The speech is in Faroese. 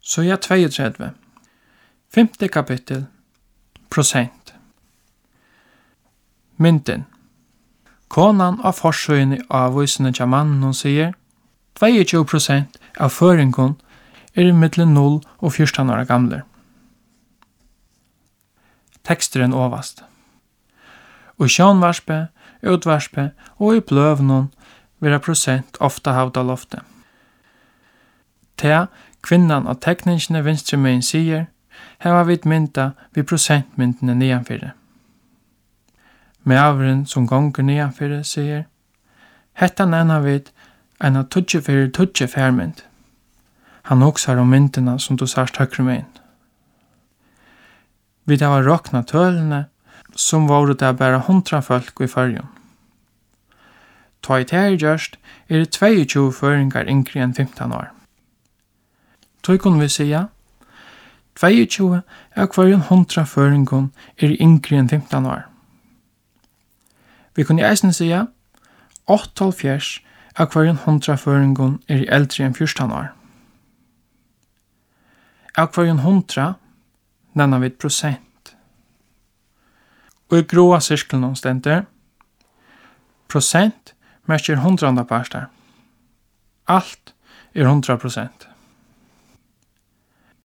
Så 32. 5. kapittel. Prosent. Mynden. Konan av forsøyene av vysene til mannen sier 22% av føringen mellom 0 og 14 år gamle. Teksteren overast. Og i sjånvarspe, utvarspe og i bløvnen vil prosent ofta havda loftet. Til kvinnan av teknikene venstre med sier, her vi mynda vi prosentmyndene nedanfyrir. Med avren som gonger nedanfyrir sier, hetta nevna vid en av 24 færmynd. Han hoksar om myndene som du sarst høyre med inn. Vi har råkna tølene, som var det bare 100 folk i fyrjon. Ta i tæri gjørst det 22 føringar yngre enn 15 år. Tog kunne vi sija, 22 av hverjon 100 føringon yngre enn 15 år. Vi kunne eisen sija, 78 av hverjon 100 føringon eldre enn 14 år. Av hverjon 100 nevna vi prosent. Og i gråa sirkelen stender, prosent merker 100 parter. Alt 100%.